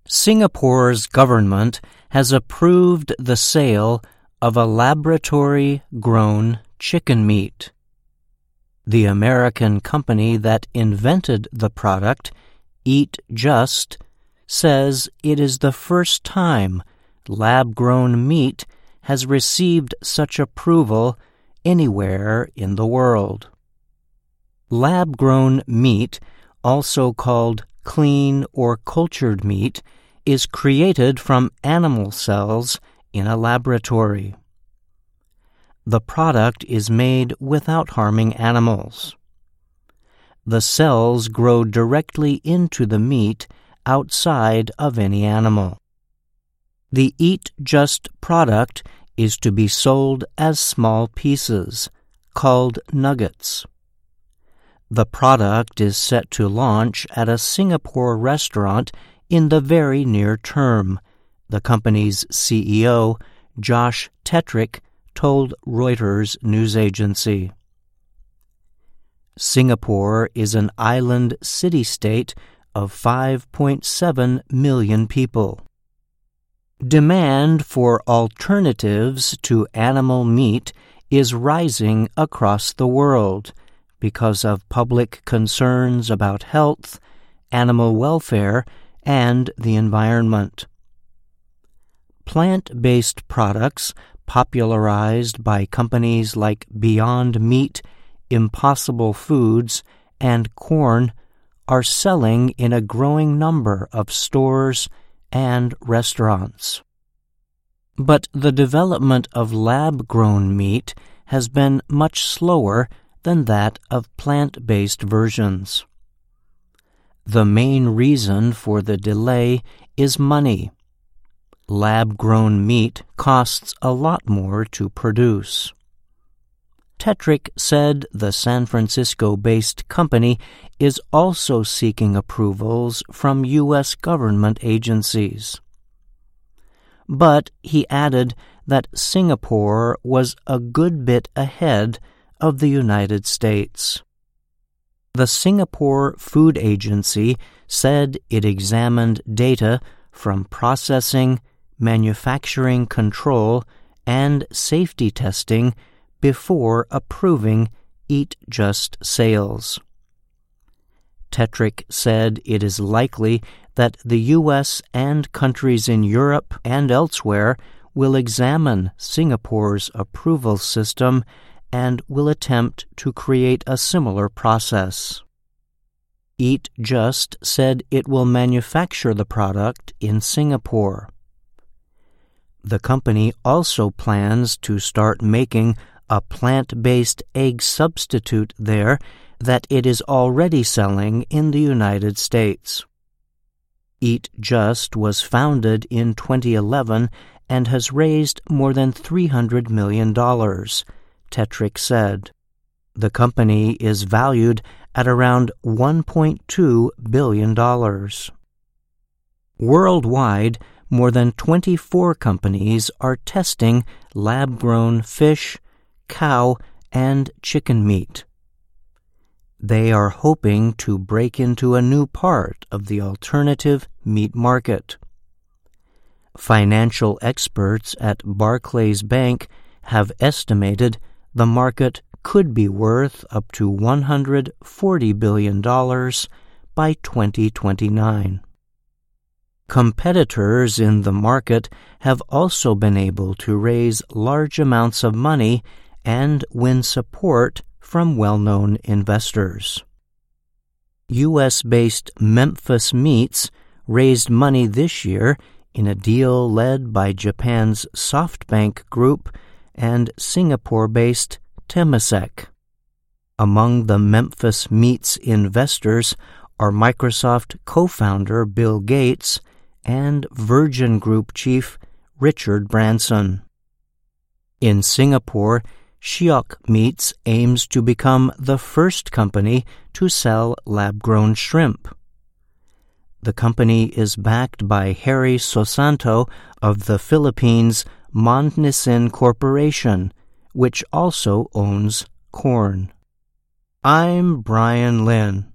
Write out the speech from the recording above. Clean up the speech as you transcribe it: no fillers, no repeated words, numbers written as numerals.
Singapore's government has approved the sale of a laboratory-grown chicken meat. The American company that invented the product, Eat Just, says it is the first time lab-grown meat has received such approval anywhere in the world. Lab-grown meat, also called clean or cultured meat, is created from animal cells in a laboratory. The product is made without harming animals. The cells grow directly into the meat outside of any animal. The Eat Just product is to be sold as small pieces, called nuggets. The product is set to launch at a Singapore restaurant in the very near term, the company's CEO, Josh Tetrick, told Reuters news agency. Singapore is an island city-state of 5.7 million people. Demand for alternatives to animal meat is rising across the world because of public concerns about health, animal welfare, and the environment. Plant-based products popularized by companies like Beyond Meat, Impossible Foods, and Quorn are selling in a growing number of stores and restaurants. But the development of lab-grown meat has been much slower than that of plant-based versions. The main reason for the delay is money. Lab-grown meat costs a lot more to produce. Tetrick said the San Francisco-based company is also seeking approvals from U.S. government agencies. But he added that Singapore was a good bit ahead of the United States. The Singapore Food Agency said it examined data from processing, manufacturing control, and safety testing before approving Eat Just sales. Tetrick said it is likely that the U.S. and countries in Europe and elsewhere will examine Singapore's approval system and will attempt to create a similar process. Eat Just said it will manufacture the product in Singapore. The company also plans to start making a plant-based egg substitute there that it is already selling in the United States. Eat Just was founded in 2011 and has raised more than $300 million, Tetrick said. The company is valued at around $1.2 billion. Worldwide, more than 24 companies are testing lab-grown fish, cow, and chicken meat. They are hoping to break into a new part of the alternative meat market. Financial experts at Barclays Bank have estimated the market could be worth up to $140 billion by 2029. Competitors in the market have also been able to raise large amounts of money and win support from well-known investors. U.S.-based Memphis Meats raised money this year in a deal led by Japan's SoftBank Group and Singapore-based Temasek. Among the Memphis Meats investors are Microsoft co-founder Bill Gates and Virgin Group chief Richard Branson. In Singapore, Shiok Meats aims to become the first company to sell lab-grown shrimp. The company is backed by Harry Sosanto of the Philippines' Mondnisin Corporation, which also owns Quorn. I'm Brian Lynn.